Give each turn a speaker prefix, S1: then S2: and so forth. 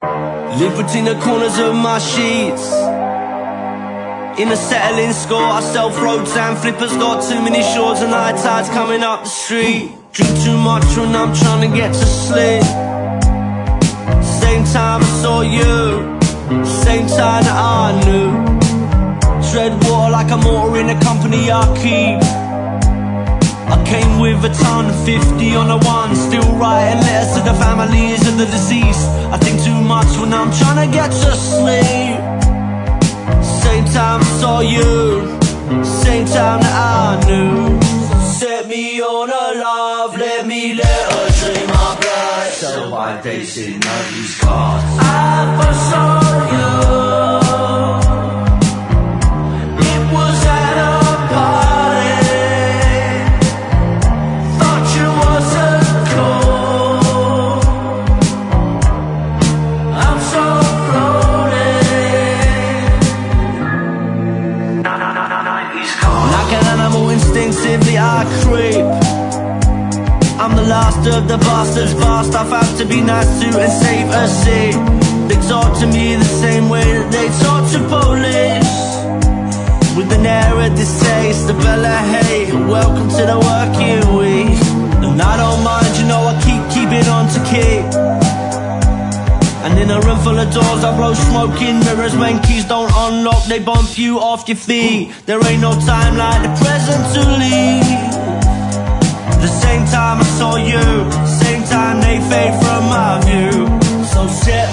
S1: Live between the corners of my sheets. In a settling score, I sell floats and flippers. Got too many shores and high tides coming up the street. Drink too much when I'm trying to get to sleep. Same time I saw you, same time that I knew. Tread water like a mortar in the company I keep. I came with a ton, 50 on a one. Still writing letters to the families of the deceased. I think too much when I'm trying to get to sleep. Same time I saw you, same time that I knew. Set me on a love, let me let her dream my blood. Sell by days in these cars. I first saw you, it was at a party. Thought you wasn't cool. I'm so like an animal, instinctively I creep. I'm the last of the bastards, fast. I've had to be nice to and save a seat. They talk to me the same way that they talk to police, with an air of distaste, a bell of hate. Welcome to the working week. And I don't mind, you know I keep on to keep. And in a room full of doors I blow smoke in mirrors. When keys don't unlock, they bump you off your feet. There ain't no time like the present to leave. The same time I saw you, same time they fade from my view. So set